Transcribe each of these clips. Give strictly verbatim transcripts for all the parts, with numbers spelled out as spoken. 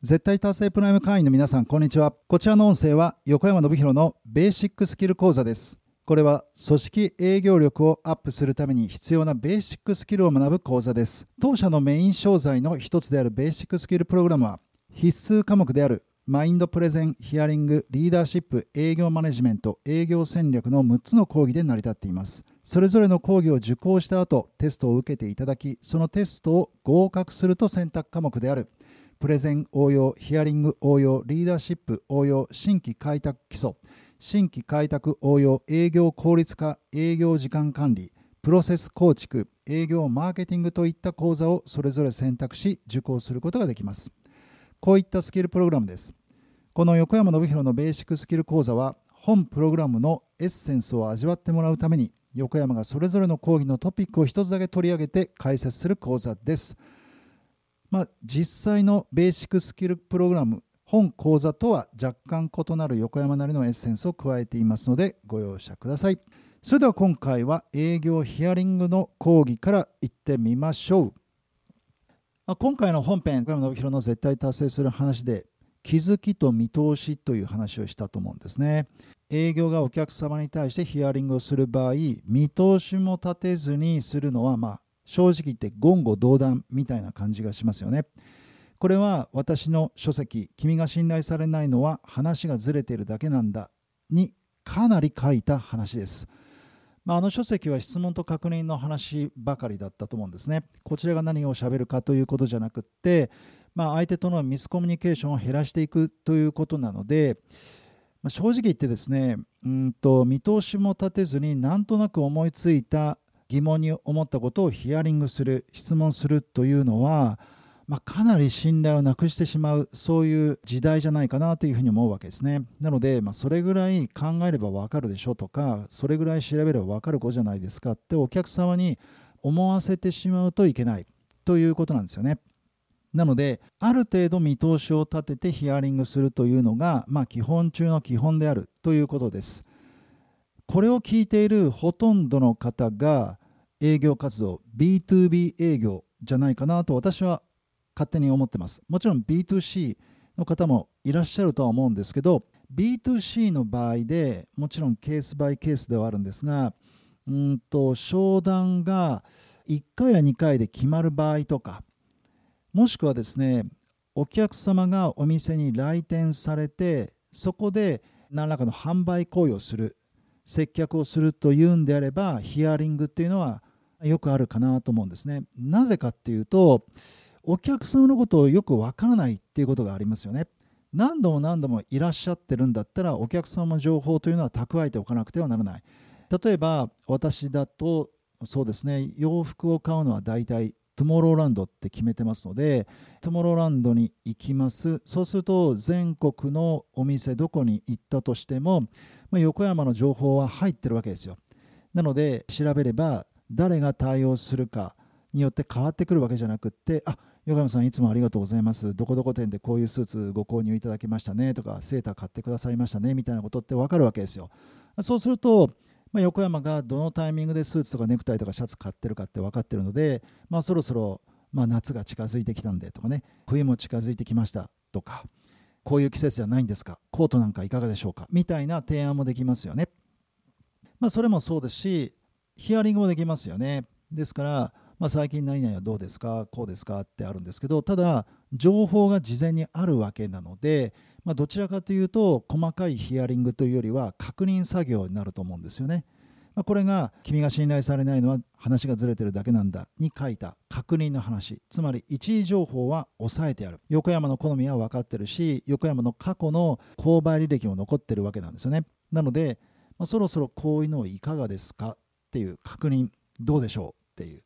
絶対達成プライム会員の皆さん、こんにちは。こちらの音声は横山信弘のベーシックスキル講座です。これは組織営業力をアップするために必要なベーシックスキルを学ぶ講座です。当社のメイン商材の一つであるベーシックスキルプログラムは必須科目であるマインドプレゼン、ヒアリング、リーダーシップ、営業マネジメント、営業戦略のむっつの講義で成り立っています。それぞれの講義を受講した後、テストを受けていただき、そのテストを合格すると選択科目であるプレゼン応用、ヒアリング応用、リーダーシップ応用、新規開拓基礎、新規開拓応用、営業効率化、営業時間管理、プロセス構築、営業マーケティングといった講座をそれぞれ選択し受講することができます。こういったスキルプログラムです。この横山信弘のベーシックスキル講座は本プログラムのエッセンスを味わってもらうために横山がそれぞれの講義のトピックを一つだけ取り上げて解説する講座です。まあ、実際のベーシックスキルプログラム本講座とは若干異なる横山なりのエッセンスを加えていますのでご容赦ください。それでは今回は営業ヒアリングの講義からいってみましょう。まあ、今回の本編、横山信弘の絶対達成する話で気づきと見通しという話をしたと思うんですね。営業がお客様に対してヒアリングをする場合、見通しも立てずにするのはまあ正直言って言語道断みたいな感じがしますよね。これは私の書籍「君が信頼されないのは話がずれているだけなんだ」にかなり書いた話です。まあ、あの書籍は質問と確認の話ばかりだったと思うんですね。こちらが何をしゃべるかということじゃなくって、まあ、相手とのミスコミュニケーションを減らしていくということなので、まあ、正直言ってですね、うんと見通しも立てずになんとなく思いついた疑問に思ったことをヒアリングする、質問するというのは、まあ、かなり信頼をなくしてしまう、そういう時代じゃないかなというふうに思うわけですね。なので、まあ、それぐらい考えれば分かるでしょとか、それぐらい調べれば分かる子じゃないですかってお客様に思わせてしまうといけないということなんですよね。なので、ある程度見通しを立ててヒアリングするというのが、まあ、基本中の基本であるということです。これを聞いているほとんどの方が営業活動 ビーツービー 営業じゃないかなと私は勝手に思ってます。もちろん ビーツーシー の方もいらっしゃるとは思うんですけど、 ビーツーシー の場合でもちろんケースバイケースではあるんですが、うんと商談がいっかいやにかいで決まる場合とか、もしくはですね、お客様がお店に来店されてそこで何らかの販売行為をする、接客をするというんであればヒアリングっていうのはよくあるかなと思うんですね。なぜかっていうと、お客様のことをよくわからないっていうことがありますよね。何度も何度もいらっしゃってるんだったらお客様の情報というのは蓄えておかなくてはならない。例えば私だとそうですね、洋服を買うのはだいたいトゥモローランドって決めてますので、トゥモローランドに行きます。そうすると全国のお店どこに行ったとしても、まあ、横山の情報は入ってるわけですよ。なので調べれば誰が対応するかによって変わってくるわけじゃなくって、あ、横山さんいつもありがとうございます。どこどこ店でこういうスーツご購入いただきましたねとか、セーター買ってくださいましたねみたいなことって分かるわけですよ。そうすると、まあ、横山がどのタイミングでスーツとかネクタイとかシャツ買ってるかって分かってるので、まあ、そろそろまあ夏が近づいてきたんでとかね、冬も近づいてきましたとか、こういう季節じゃないんですか、コートなんかいかがでしょうかみたいな提案もできますよね。まあ、それもそうですし、ヒアリングもできますよね。ですから、まあ、最近何々はどうですか、こうですかってあるんですけど、ただ情報が事前にあるわけなので、まあ、どちらかというと細かいヒアリングというよりは確認作業になると思うんですよね。まあ、これが君が信頼されないのは話がずれてるだけなんだに書いた確認の話、つまり一時情報は抑えてある。横山の好みは分かってるし、横山の過去の購買履歴も残ってるわけなんですよね。なので、まあ、そろそろこういうのいかがですかっていう確認、どうでしょうっていう。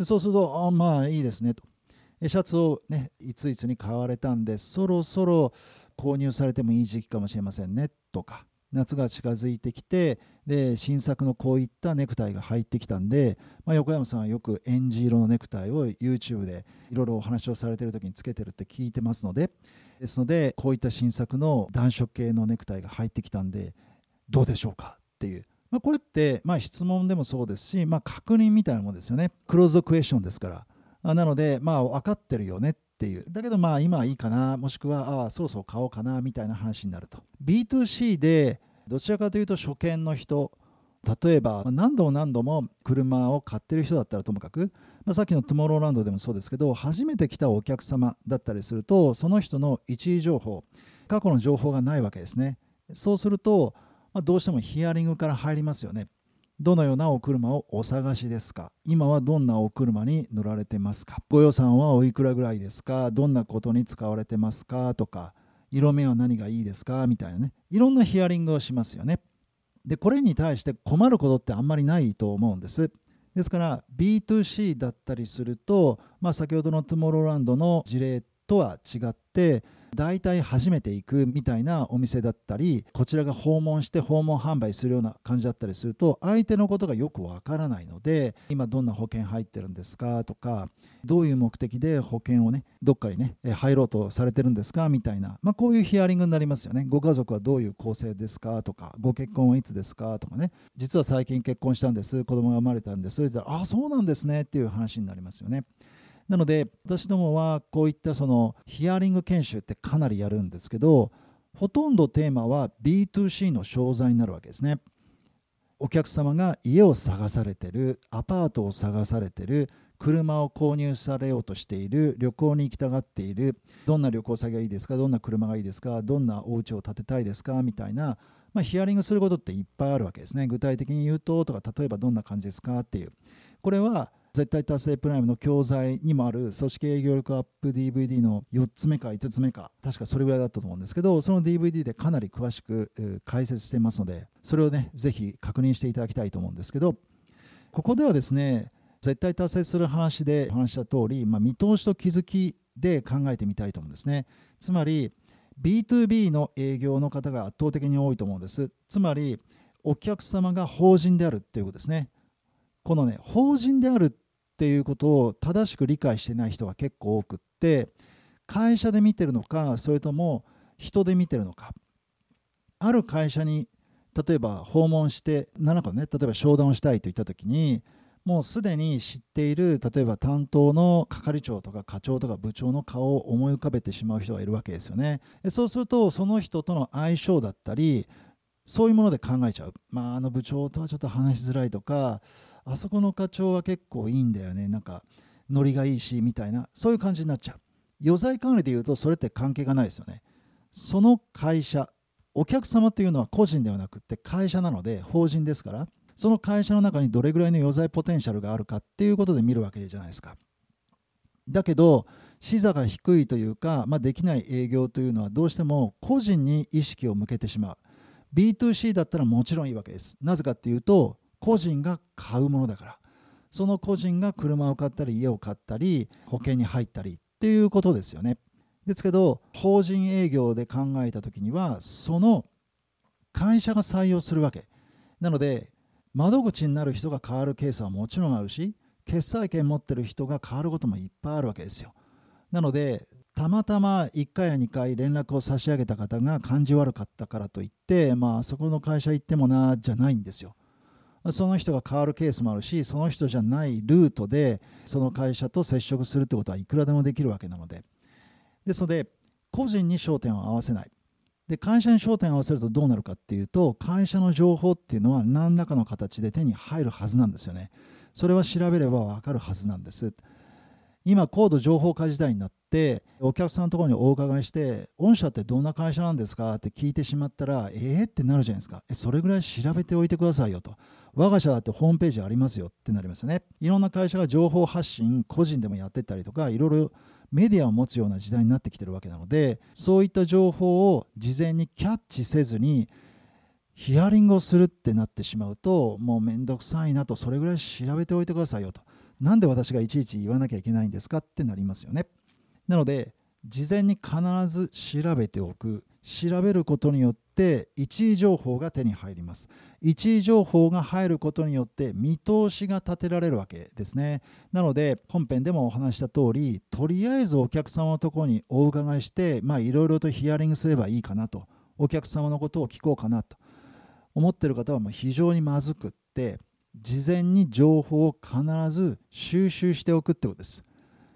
そうすると、あ、まあいいですねと。シャツをね、いついつに買われたんで、そろそろ購入されてもいい時期かもしれませんねとか、夏が近づいてきて、で新作のこういったネクタイが入ってきたんで、まあ、横山さんはよくエンジ色のネクタイを YouTube でいろいろお話をされている時につけてるって聞いてますので、ですのでこういった新作の暖色系のネクタイが入ってきたんでどうでしょうかっていう、まあ、これってまあ質問でもそうですし、まあ、確認みたいなものですよね。クローズドクエスチョンですから。なのでまあ分かってるよねってっていう。だけどまあ今はいいかな、もしくはああそうそう買おうかなみたいな話になると。 ビーツーシー でどちらかというと初見の人、例えば何度も何度も車を買ってる人だったらともかく、まあ、さっきのトゥモローランドでもそうですけど、初めて来たお客様だったりすると、その人の一時情報、過去の情報がないわけですね。そうすると、まあ、どうしてもヒアリングから入りますよね。どのようなお車をお探しですか、今はどんなお車に乗られてますか、ご予算はおいくらぐらいですか、どんなことに使われてますかとか、色目は何がいいですかみたいなね、いろんなヒアリングをしますよね。でこれに対して困ることってあんまりないと思うんです。ですから ビーツーシー だったりすると、まあ、先ほどのトゥモローランドの事例とは違って、大体初めて行くみたいなお店だったり、こちらが訪問して訪問販売するような感じだったりすると、相手のことがよくわからないので、今どんな保険入ってるんですかとか、どういう目的で保険をねどっかにね入ろうとされてるんですかみたいな、まあ、こういうヒアリングになりますよね。ご家族はどういう構成ですかとか、ご結婚はいつですかとかね、実は最近結婚したんです、子供が生まれたんですって言ったら、あそうなんですねっていう話になりますよね。なので私どもはこういったそのヒアリング研修ってかなりやるんですけど、ほとんどテーマは ビーツーシー の商材になるわけですね。お客様が家を探されてる、アパートを探されてる、車を購入されようとしている、旅行に行きたがっている、どんな旅行先がいいですか、どんな車がいいですか、どんなお家を建てたいですかみたいな、まあ、ヒアリングすることっていっぱいあるわけですね。具体的に言うととか、例えばどんな感じですかっていう、これは絶対達成プライムの教材にもある組織営業力アップ ディーブイディー のよっつめかいつつめか、確かそれぐらいだったと思うんですけど、その ディーブイディー でかなり詳しく解説していますので、それをねぜひ確認していただきたいと思うんですけど、ここではですね、絶対達成する話でお話した通り、まあ、見通しと気づきで考えてみたいと思うんですね。つまり ビーツービー の営業の方が圧倒的に多いと思うんです。つまりお客様が法人であるっていうことですね。このね法人であるっていうことを正しく理解してない人が結構多くって、会社で見てるのか、それとも人で見てるのか。ある会社に例えば訪問して何かね、例えば商談をしたいといった時に、もうすでに知っている例えば担当の係長とか課長とか部長の顔を思い浮かべてしまう人がいるわけですよね。そうするとその人との相性だったり、そういうもので考えちゃう。まああの部長とはちょっと話しづらいとか、あそこの課長は結構いいんだよね、なんかノリがいいしみたいな、そういう感じになっちゃう。余罪管理でいうとそれって関係がないですよね。その会社、お客様というのは個人ではなくて会社なので法人ですから、その会社の中にどれぐらいの余罪ポテンシャルがあるかっていうことで見るわけじゃないですか。だけど視座が低いというか、まあ、できない営業というのはどうしても個人に意識を向けてしまう。 ビーツーシー だったらもちろんいいわけです。なぜかっていうと個人が買うものだから。その個人が車を買ったり家を買ったり保険に入ったりっていうことですよね。ですけど法人営業で考えた時にはその会社が採用するわけなので、窓口になる人が変わるケースはもちろんあるし、決済権持ってる人が変わることもいっぱいあるわけですよ。なのでたまたまいっかいやにかい連絡を差し上げた方が感じ悪かったからといって、まあそこの会社行ってもなじゃないんですよ。その人が変わるケースもあるし、その人じゃないルートでその会社と接触するってことはいくらでもできるわけなので、ですので個人に焦点を合わせない。で会社に焦点を合わせるとどうなるかっていうと、会社の情報っていうのは何らかの形で手に入るはずなんですよね。それは調べれば分かるはずなんです。今高度情報化時代になって、お客さんのところにお伺いして、御社ってどんな会社なんですかって聞いてしまったら、えーってなるじゃないですか。えそれぐらい調べておいてくださいよと。我が社だってホームページありますよってなりますよね。いろんな会社が情報発信個人でもやってったりとか、いろいろメディアを持つような時代になってきてるわけなので、そういった情報を事前にキャッチせずにヒアリングをするってなってしまうと、もうめんどくさいなと、それぐらい調べておいてくださいよと。なんで私がいちいち言わなきゃいけないんですかってなりますよね。なので事前に必ず調べておく。調べることによって一時情報が手に入ります。一時情報が入ることによって見通しが立てられるわけですね。なので本編でもお話した通り、とりあえずお客様のところにお伺いして、まあいろいろとヒアリングすればいいかなと、お客様のことを聞こうかなと思っている方はもう非常にまずくって、事前に情報を必ず収集しておくってことです。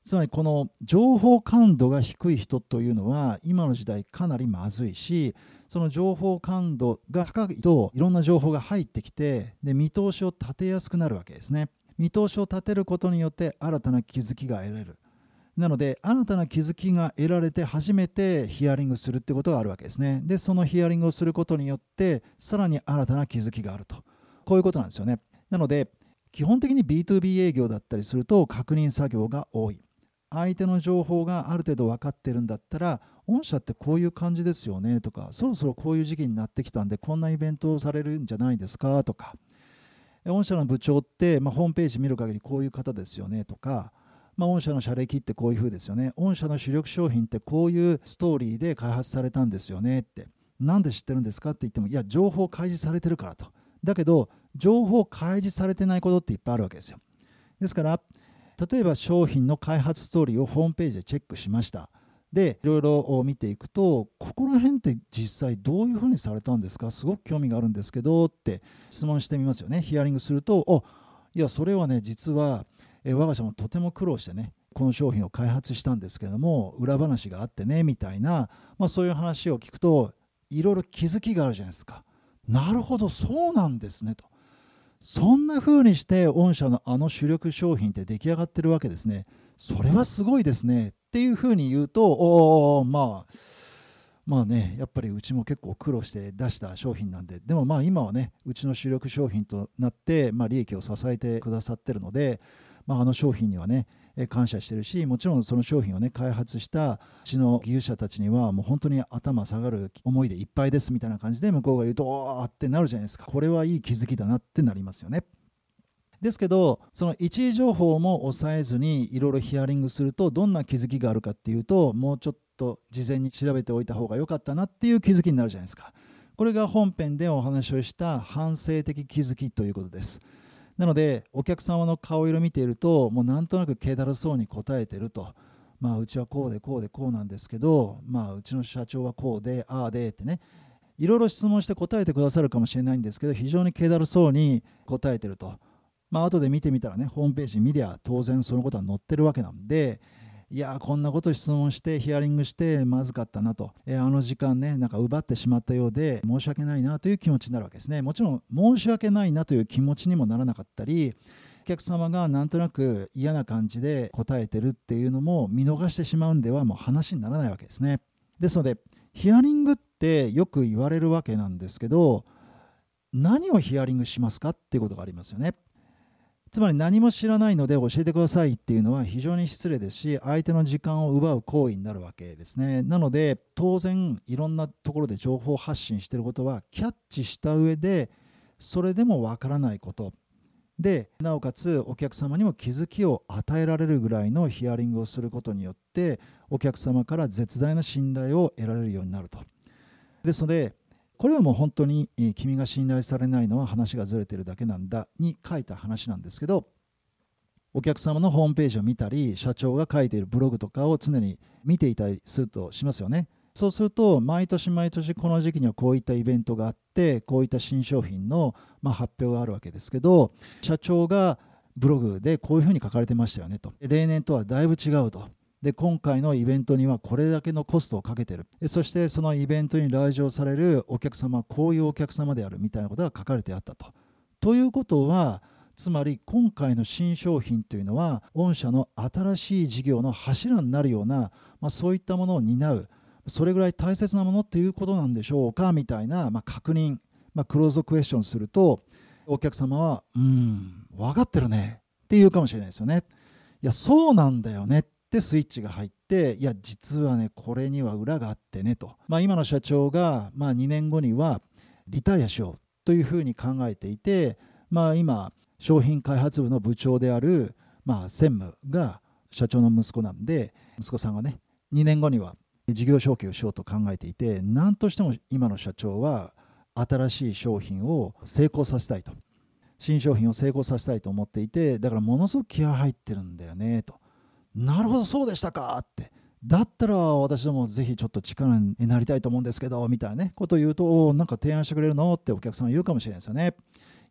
つまりこの情報感度が低い人というのは今の時代かなりまずいし、その情報感度が高いといろんな情報が入ってきて、で見通しを立てやすくなるわけですね。見通しを立てることによって新たな気づきが得られる。なので新たな気づきが得られて初めてヒアリングするってことがあるわけですね。でそのヒアリングをすることによってさらに新たな気づきがあると、こういうことなんですよね。なので基本的に ビーツービー 営業だったりすると確認作業が多い。相手の情報がある程度分かってるんだったら、御社ってこういう感じですよねとか、そろそろこういう時期になってきたんでこんなイベントをされるんじゃないですかとか、御社の部長って、まあ、ホームページ見る限りこういう方ですよねとか、まあ、御社の社歴ってこういう風ですよね、御社の主力商品ってこういうストーリーで開発されたんですよねって、なんで知ってるんですかって言っても、いや情報開示されてるからと。だけど情報開示されてないことっていっぱいあるわけですよ。ですから例えば商品の開発ストーリーをホームページでチェックしました。でいろいろ見ていくと、ここら辺って実際どういうふうにされたんですか、すごく興味があるんですけどって質問してみますよね。ヒアリングすると、おいやそれはね実はえ我が社もとても苦労してねこの商品を開発したんですけれども裏話があってねみたいな、まあ、そういう話を聞くといろいろ気づきがあるじゃないですか。なるほどそうなんですねと。そんな風にして御社のあの主力商品って出来上がってるわけですね。それはすごいですねっていう風に言うと、おおまあまあねやっぱりうちも結構苦労して出した商品なんで、でもまあ今はねうちの主力商品となって、まあ、利益を支えてくださってるので、まあ、あの商品にはね感謝してるし、もちろんその商品をね開発したうちの技術者たちにはもう本当に頭下がる思いでいっぱいですみたいな感じで向こうが言うと、おーってなるじゃないですか。これはいい気づきだなってなりますよね。ですけどその一時情報も抑えずにいろいろヒアリングするとどんな気づきがあるかっていうと、もうちょっと事前に調べておいた方が良かったなっていう気づきになるじゃないですか。これが本編でお話をした反省的気づきということです。なのでお客様の顔色見ているともうなんとなく気だるそうに答えてると、まあうちはこうでこうでこうなんですけど、まあうちの社長はこうでああでってね、いろいろ質問して答えてくださるかもしれないんですけど非常に気だるそうに答えてると、まあ後で見てみたらねホームページ見りゃ当然そのことは載ってるわけなんで、いやこんなこと質問してヒアリングしてまずかったなと、えー、あの時間ねなんか奪ってしまったようで申し訳ないなという気持ちになるわけですね。もちろん申し訳ないなという気持ちにもならなかったり、お客様がなんとなく嫌な感じで答えてるっていうのも見逃してしまうんではもう話にならないわけですね。ですのでヒアリングってよく言われるわけなんですけど、何をヒアリングしますかっていうことがありますよね。つまり何も知らないので教えてくださいっていうのは非常に失礼ですし、相手の時間を奪う行為になるわけですね。なので当然いろんなところで情報発信していることはキャッチした上で、それでもわからないことでなおかつお客様にも気づきを与えられるぐらいのヒアリングをすることによってお客様から絶大な信頼を得られるようになると。ですのでこれはもう本当に君が信頼されないのは話がずれてるだけなんだに書いた話なんですけど、お客様のホームページを見たり社長が書いているブログとかを常に見ていたりするとしますよね。そうすると毎年毎年この時期にはこういったイベントがあってこういった新商品のまあ発表があるわけですけど、社長がブログでこういうふうに書かれてましたよねと、例年とはだいぶ違うと、で今回のイベントにはこれだけのコストをかけてる、そしてそのイベントに来場されるお客様はこういうお客様であるみたいなことが書かれてあったと。ということはつまり今回の新商品というのは御社の新しい事業の柱になるような、まあ、そういったものを担う、それぐらい大切なものっていうことなんでしょうかみたいな、まあ、確認、まあ、クローズドクエスチョンするとお客様はうーん分かってるねって言うかもしれないですよね。いやそうなんだよねでスイッチが入って、いや実はねこれには裏があってねと、まあ、今の社長が、まあ、にねんごにはリタイアしようというふうに考えていて、まあ、今商品開発部の部長である、まあ、専務が社長の息子なんで、息子さんがねにねんごには事業承継をしようと考えていて、何としても今の社長は新しい商品を成功させたいと、新商品を成功させたいと思っていて、だからものすごく気合入ってるんだよねと。なるほどそうでしたかって、だったら私どもぜひちょっと力になりたいと思うんですけどみたいなねことを言うと、なんか提案してくれるのってお客さんは言うかもしれないですよね。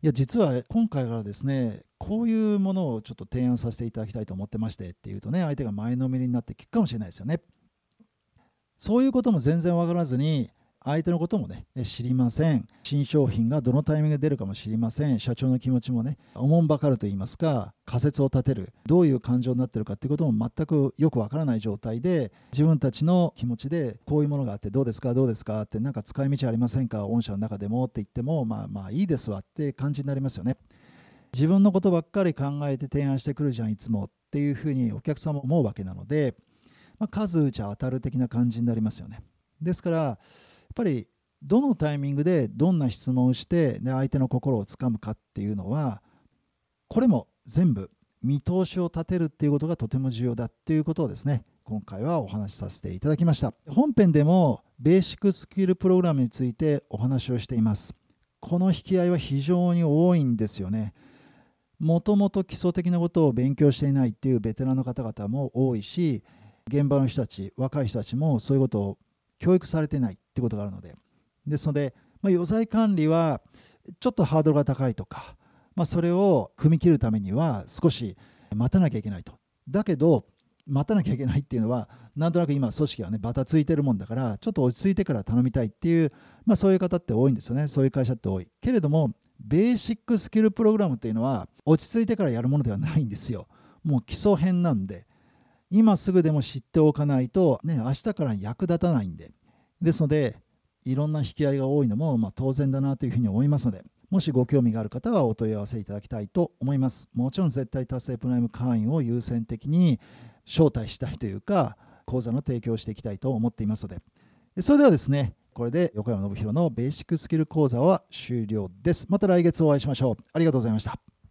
いや実は今回からですね、こういうものをちょっと提案させていただきたいと思ってましてっていうとね、相手が前のめりになって聞くかもしれないですよね。そういうことも全然わからずに、相手のこともね知りません。新商品がどのタイミングで出るかも知りません。社長の気持ちもねおもんばかると言いますか、仮説を立てる、どういう感情になってるかっていうことも全くよくわからない状態で、自分たちの気持ちでこういうものがあってどうですかどうですかって、なんか使い道ありませんか、御社の中でもって言っても、まあまあいいですわって感じになりますよね。自分のことばっかり考えて提案してくるじゃんいつもっていうふうにお客さんも思うわけなので、まあ、数打ちゃ当たる的な感じになりますよね。ですからやっぱりどのタイミングでどんな質問をしてで相手の心をつかむかっていうのは、これも全部見通しを立てるっていうことがとても重要だっていうことをですね、今回はお話しさせていただきました。本編でもベーシックスキルプログラムについてお話をしています。この引き合いは非常に多いんですよね。もともと基礎的なことを勉強していないっていうベテランの方々も多いし、現場の人たち、若い人たちもそういうことを教育されてないってことがあるので、ですので、まあ、余罪管理はちょっとハードルが高いとか、まあ、それを踏み切るためには少し待たなきゃいけないと。だけど待たなきゃいけないっていうのは、なんとなく今組織はねバタついてるもんだから、ちょっと落ち着いてから頼みたいっていう、まあ、そういう方って多いんですよね。そういう会社って多いけれども、ベーシックスキルプログラムっていうのは落ち着いてからやるものではないんですよ。もう基礎編なんで、今すぐでも知っておかないと、ね、明日から役立たないんで。ですのでいろんな引き合いが多いのもまあ当然だなというふうに思いますので、もしご興味がある方はお問い合わせいただきたいと思います。もちろん絶対達成プライム会員を優先的に招待したいというか、講座の提供をしていきたいと思っていますので、それではですね、これで横山信弘のベーシックスキル講座は終了です。また来月お会いしましょう。ありがとうございました。